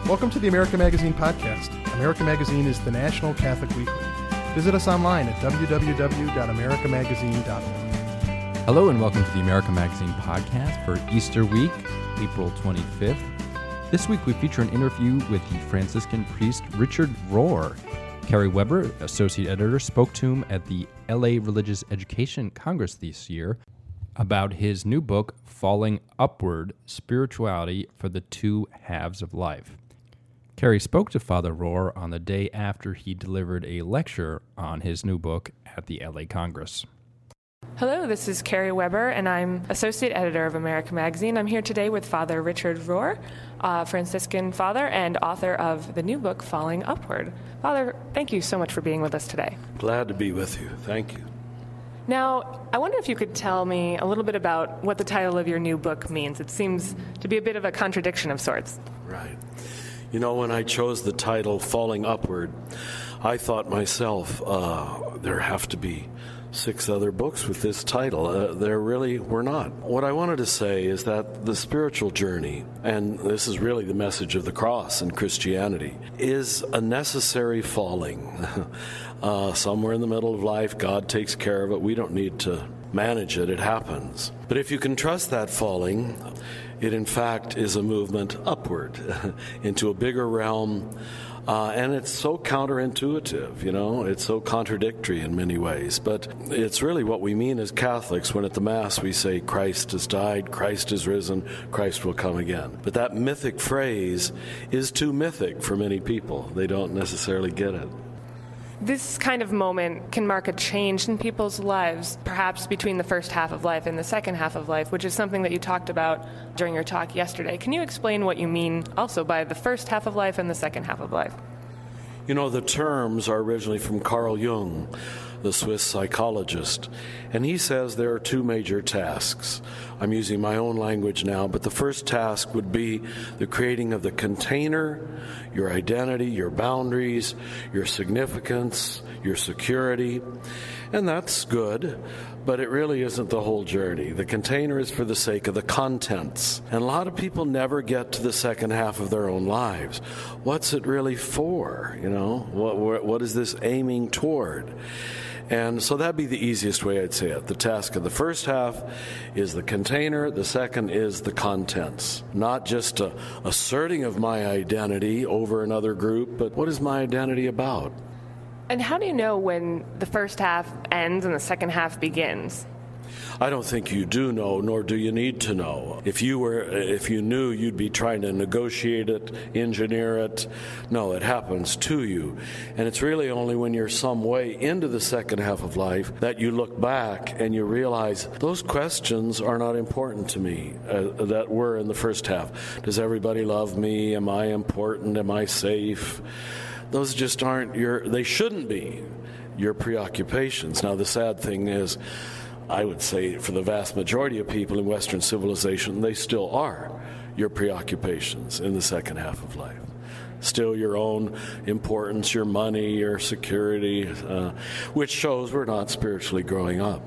Welcome to the America Magazine podcast. America Magazine is the national Catholic weekly. Visit us online at www.americamagazine.org. Hello and welcome to the America Magazine podcast for Easter week, April 25th. This week we feature an interview with the Franciscan priest Richard Rohr. Carrie Weber, associate editor, spoke to him at the LA Religious Education Congress this year about his new book, Falling Upward, Spirituality for the Two Halves of Life. Carrie spoke to Father Rohr on the day after he delivered a lecture on his new book at the LA Congress. Hello, this is Carrie Weber, and I'm Associate Editor of America Magazine. I'm here today with Father Richard Rohr, Franciscan father and author of the new book, Falling Upward. Father, thank you so much for being with us today. Glad to be with you. Thank you. Now, I wonder if you could tell me a little bit about what the title of your new book means. It seems to be a bit of a contradiction of sorts. Right. You know, when I chose the title, Falling Upward, I thought myself, there have to be 6 other books with this title. There really were not. What I wanted to say is that the spiritual journey, and this is really the message of the cross in Christianity, is a necessary falling. Somewhere in the middle of life, God takes care of it. We don't need to manage it. It happens. But if you can trust that falling, it in fact is a movement upward into a bigger realm. And it's so counterintuitive, you know, it's so contradictory in many ways. But it's really what we mean as Catholics when at the Mass we say Christ has died, Christ is risen, Christ will come again. But that mythic phrase is too mythic for many people. They don't necessarily get it. This kind of moment can mark a change in people's lives, perhaps between the first half of life and the second half of life, which is something that you talked about during your talk yesterday. Can you explain what you mean also by the first half of life and the second half of life? You know, the terms are originally from Carl Jung, the Swiss psychologist, and he says there are 2 major tasks. I'm using my own language now, but the first task would be the creating of the container, your identity, your boundaries, your significance, your security, and that's good, but it really isn't the whole journey. The container is for the sake of the contents, and a lot of people never get to the second half of their own lives. What's it really for? You know, what is this aiming toward? And so that'd be the easiest way I'd say it. The task of the first half is the container. The second is the contents. Not just a asserting of my identity over another group, but what is my identity about? And how do you know when the first half ends and the second half begins? I don't think you do know, nor do you need to know. If you knew, you'd be trying to negotiate it, engineer it. No, it happens to you. And it's really only when you're some way into the second half of life that you look back and you realize those questions are not important to me that were in the first half. Does everybody love me? Am I important? Am I safe? Those just aren't they shouldn't be your preoccupations. Now, the sad thing is, I would say for the vast majority of people in Western civilization, they still are your preoccupations in the second half of life. Still your own importance, your money, your security, which shows we're not spiritually growing up.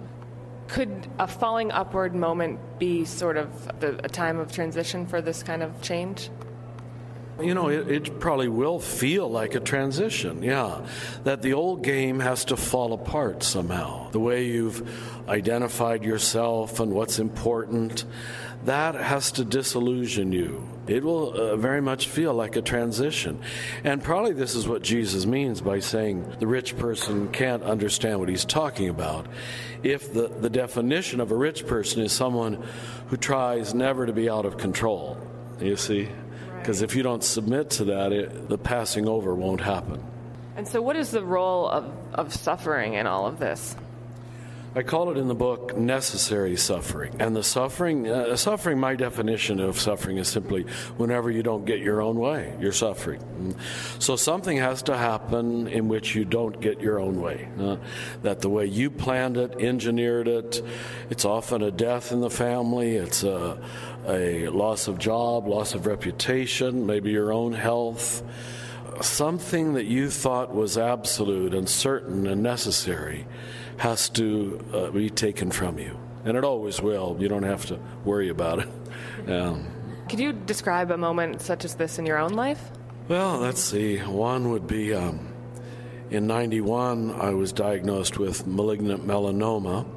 Could a falling upward moment be sort of a time of transition for this kind of change? You know, it probably will feel like a transition, yeah. That the old game has to fall apart somehow. The way you've identified yourself and what's important, that has to disillusion you. It will very much feel like a transition. And probably this is what Jesus means by saying the rich person can't understand what he's talking about. If the definition of a rich person is someone who tries never to be out of control, you see? Because if you don't submit to that, the passing over won't happen. And so what is the role of suffering in all of this? I call it in the book necessary suffering. And the suffering, my definition of suffering is simply whenever you don't get your own way, you're suffering. So something has to happen in which you don't get your own way. That the way you planned it, engineered it, it's often a death in the family, it's a loss of job, loss of reputation, maybe your own health. Something that you thought was absolute and certain and necessary has to be taken from you. And it always will. You don't have to worry about it. Could you describe a moment such as this in your own life? Well, let's see. One would be in 91, I was diagnosed with malignant melanoma,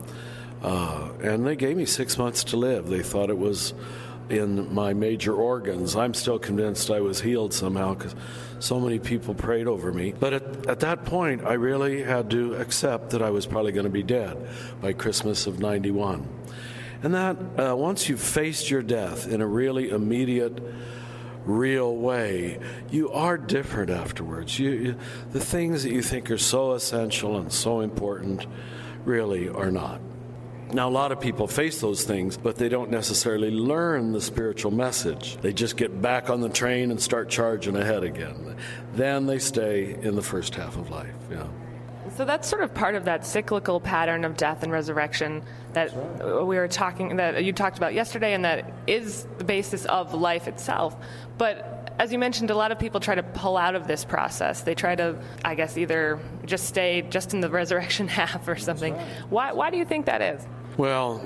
and they gave me 6 months to live. They thought it was in my major organs. I'm still convinced I was healed somehow because so many people prayed over me. But at that point, I really had to accept that I was probably going to be dead by Christmas of 91. And that once you've faced your death in a really immediate, real way, you are different afterwards. The things that you think are so essential and so important really are not. Now, a lot of people face those things, but they don't necessarily learn the spiritual message. They just get back on the train and start charging ahead again. Then they stay in the first half of life. Yeah. So that's sort of part of that cyclical pattern of death and resurrection that that you talked about yesterday, and that is the basis of life itself. But as you mentioned, a lot of people try to pull out of this process. They try to, I guess, either just stay just in the resurrection half or something. Why do you think that is? Well,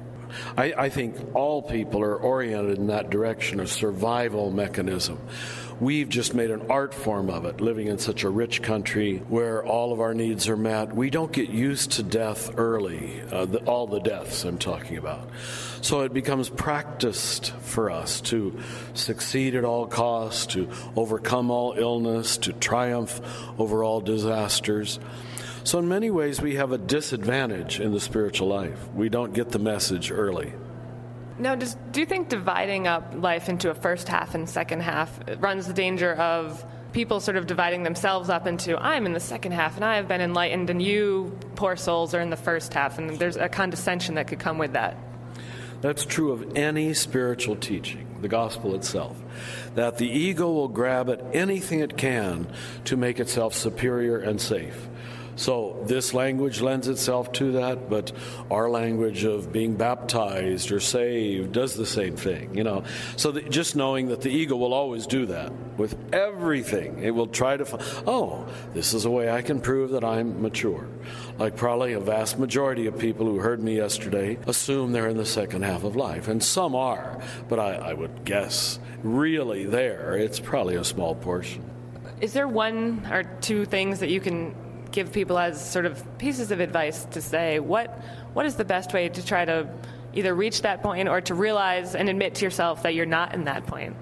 I think all people are oriented in that direction, a survival mechanism. We've just made an art form of it, living in such a rich country where all of our needs are met. We don't get used to death early, all the deaths I'm talking about. So it becomes practiced for us to succeed at all costs, to overcome all illness, to triumph over all disasters. So in many ways, we have a disadvantage in the spiritual life. We don't get the message early. Now, do you think dividing up life into a first half and second half runs the danger of people sort of dividing themselves up into, I'm in the second half and I have been enlightened, and you, poor souls, are in the first half, and there's a condescension that could come with that? That's true of any spiritual teaching, the gospel itself, that the ego will grab at anything it can to make itself superior and safe. So this language lends itself to that, but our language of being baptized or saved does the same thing, So just knowing that the ego will always do that with everything. It will try to this is a way I can prove that I'm mature. Like probably a vast majority of people who heard me yesterday assume they're in the second half of life, and some are, but I would guess really it's probably a small portion. Is there one or two things that you can give people as sort of pieces of advice to say what is the best way to try to either reach that point or to realize and admit to yourself that you're not in that point?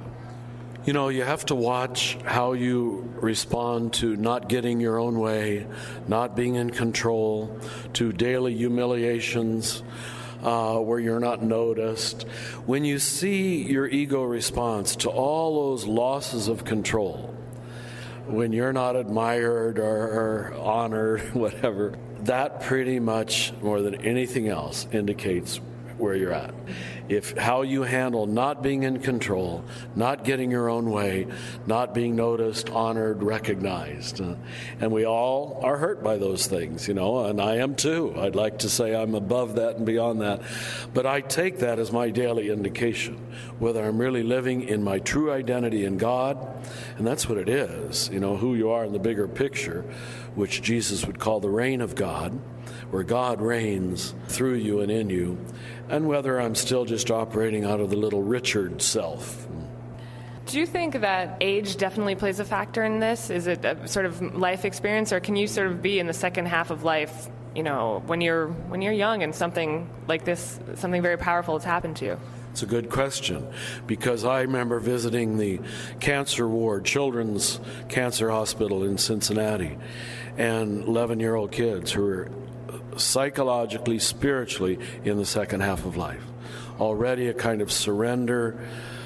You have to watch how you respond to not getting your own way, not being in control, to daily humiliations where you're not noticed. When you see your ego response to all those losses of control, when you're not admired or honored, whatever, that pretty much, more than anything else, indicates where you're at. If how you handle not being in control, not getting your own way, not being noticed, honored, recognized. And we all are hurt by those things, and I am too. I'd like to say I'm above that and beyond that. But I take that as my daily indication, whether I'm really living in my true identity in God, and that's what it is, who you are in the bigger picture, which Jesus would call the reign of God, where God reigns through you and in you, and whether I'm still just operating out of the little Richard self. Do you think that age definitely plays a factor in this? Is it a sort of life experience, or can you sort of be in the second half of life, when you're young and something like this, something very powerful has happened to you? It's a good question, because I remember visiting the cancer ward, Children's Cancer Hospital in Cincinnati, and 11-year-old kids who were psychologically, spiritually in the second half of life. Already a kind of surrender,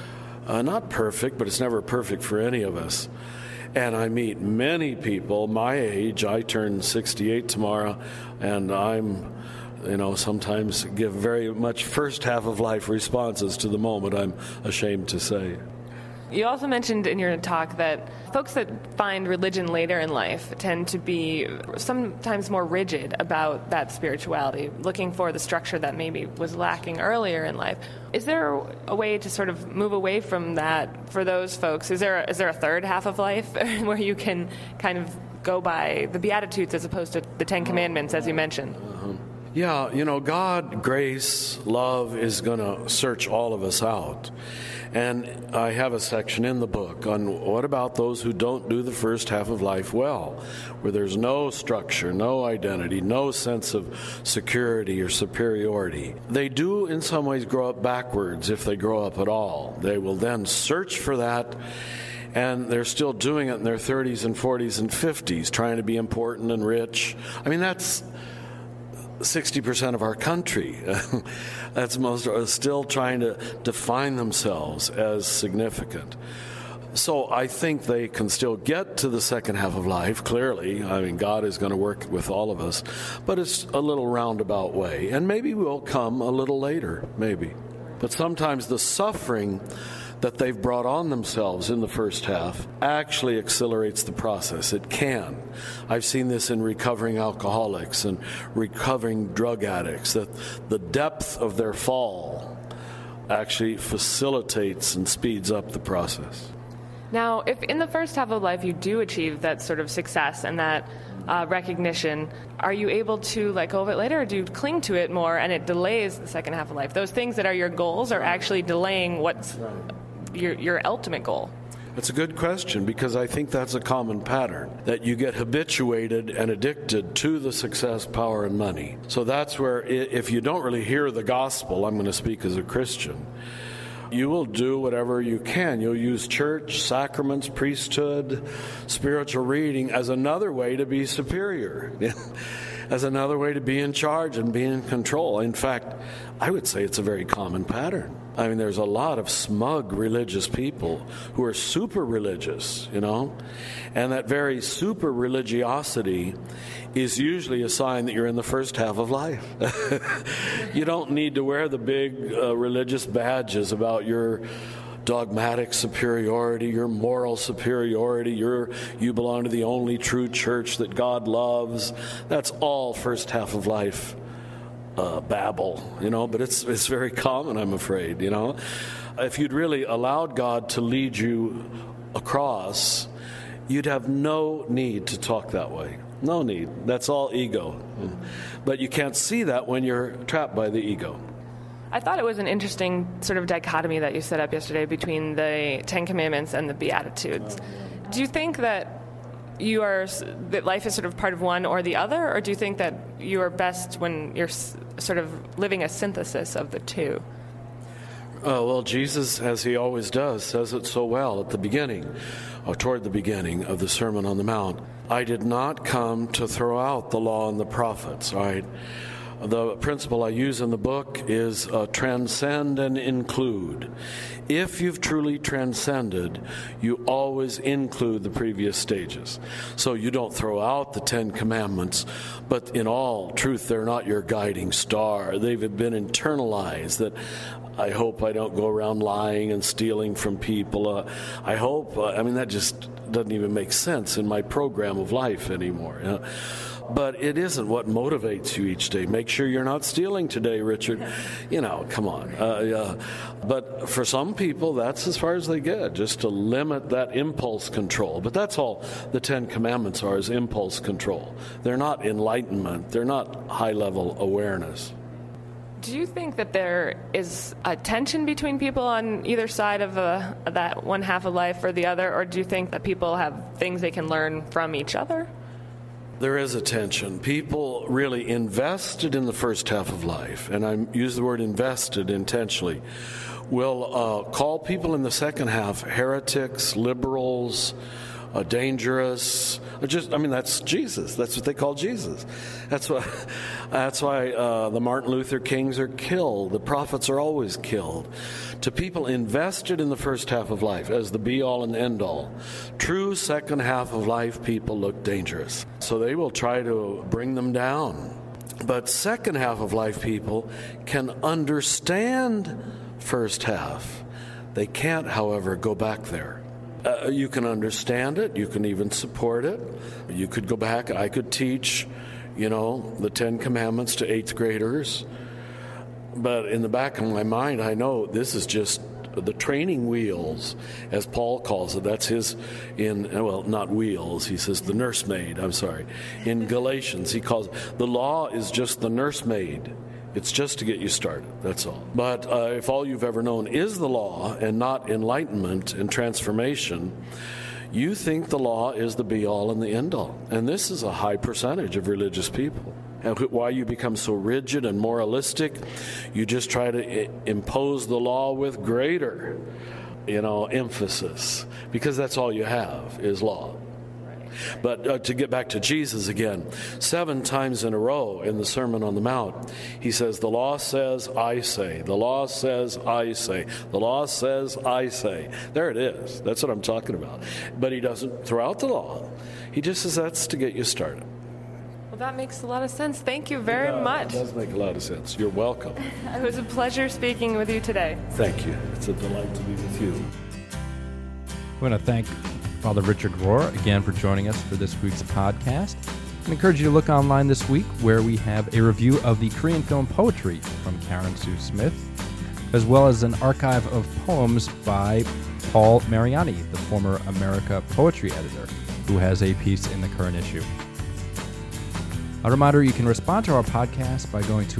not perfect, but it's never perfect for any of us. And I meet many people my age. I turn 68 tomorrow, and I'm, sometimes give very much first half of life responses to the moment, I'm ashamed to say. You also mentioned in your talk that folks that find religion later in life tend to be sometimes more rigid about that spirituality, looking for the structure that maybe was lacking earlier in life. Is there a way to sort of move away from that for those folks? Is there a third half of life where you can kind of go by the Beatitudes as opposed to the Ten Commandments, as you mentioned? Yeah, God, grace, love is going to search all of us out. And I have a section in the book on what about those who don't do the first half of life well, where there's no structure, no identity, no sense of security or superiority. They do in some ways grow up backwards if they grow up at all. They will then search for that, and they're still doing it in their 30s and 40s and 50s, trying to be important and rich. I mean, that's 60% of our country. That's most are still trying to define themselves as significant. So I think they can still get to the second half of life, clearly. I mean, God is going to work with all of us, but it's a little roundabout way. And maybe we'll come a little later, maybe. But sometimes the suffering that they've brought on themselves in the first half actually accelerates the process. It can. I've seen this in recovering alcoholics and recovering drug addicts, that the depth of their fall actually facilitates and speeds up the process. Now, if in the first half of life you do achieve that sort of success and that recognition, are you able to let go of it later, or do you cling to it more and it delays the second half of life? Those things that are your goals are actually delaying what's your ultimate goal. That's a good question, because I think that's a common pattern, that you get habituated and addicted to the success, power, and money. So that's where, if you don't really hear the gospel, I'm going to speak as a Christian, you will do whatever you can. You'll use church, sacraments, priesthood, spiritual reading as another way to be superior, as another way to be in charge and be in control. In fact, I would say it's a very common pattern. I mean, there's a lot of smug religious people who are super religious, and that very super religiosity is usually a sign that you're in the first half of life. You don't need to wear the big religious badges about your dogmatic superiority, your moral superiority, you belong to the only true church that God loves. That's all first half of life babble, but it's very common, I'm afraid, If you'd really allowed God to lead you across, you'd have no need to talk that way. No need. That's all ego. But you can't see that when you're trapped by the ego. I thought it was an interesting sort of dichotomy that you set up yesterday between the Ten Commandments and the Beatitudes. Do you think that that life is sort of part of one or the other, or do you think that you are best when you're sort of living a synthesis of the two? Well, Jesus, as he always does, says it so well at the beginning, or toward the beginning of the Sermon on the Mount. I did not come to throw out the law and the prophets, all right? The principle I use in the book is transcend and include. If you've truly transcended, you always include the previous stages. So you don't throw out the Ten Commandments, but in all truth, they're not your guiding star. They've been internalized that I hope I don't go around lying and stealing from people. I hope, that just doesn't even make sense in my program of life anymore. But it isn't what motivates you each day. Make sure you're not stealing today, Richard. Come on. But for some people, that's as far as they get, just to limit that impulse control. But that's all the Ten Commandments are, is impulse control. They're not enlightenment. They're not high-level awareness. Do you think that there is a tension between people on either side of that one half of life or the other, or do you think that people have things they can learn from each other? There is a tension. People really invested in the first half of life, and I use the word invested intentionally, will call people in the second half heretics, liberals, dangerous. That's Jesus. That's what they call Jesus. That's why the Martin Luther Kings are killed. The prophets are always killed. To people invested in the first half of life as the be-all and end-all, true second half of life people look dangerous. So they will try to bring them down. But second half of life people can understand first half. They can't, however, go back there. You can understand it. You can even support it. You could go back. I could teach, the Ten Commandments to 8th graders. But in the back of my mind, I know this is just the training wheels, as Paul calls it. That's his, not wheels, he says the nursemaid, In Galatians, he calls it, the law is just the nursemaid. It's just to get you started, that's all. But if all you've ever known is the law and not enlightenment and transformation, you think the law is the be-all and the end-all. And this is a high percentage of religious people. And why you become so rigid and moralistic, you just try to impose the law with greater, emphasis, because that's all you have is law. But to get back to Jesus again, 7 times in a row in the Sermon on the Mount, he says, the law says, I say. The law says, I say. The law says, I say. There it is. That's what I'm talking about. But he doesn't throughout the law. He just says that's to get you started. Well, that makes a lot of sense. Thank you very much. It does make a lot of sense. You're welcome. It was a pleasure speaking with you today. Thank you. It's a delight to be with you. I want to thank Father Richard Rohr again for joining us for this week's podcast. I encourage you to look online this week where we have a review of the Korean film Poetry from Karen Sue Smith, as well as an archive of poems by Paul Mariani, the former America Poetry editor, who has a piece in the current issue. A reminder, you can respond to our podcast by going to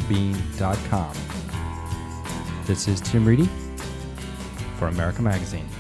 americamagazine.podbean.com. This is Tim Reedy for America Magazine.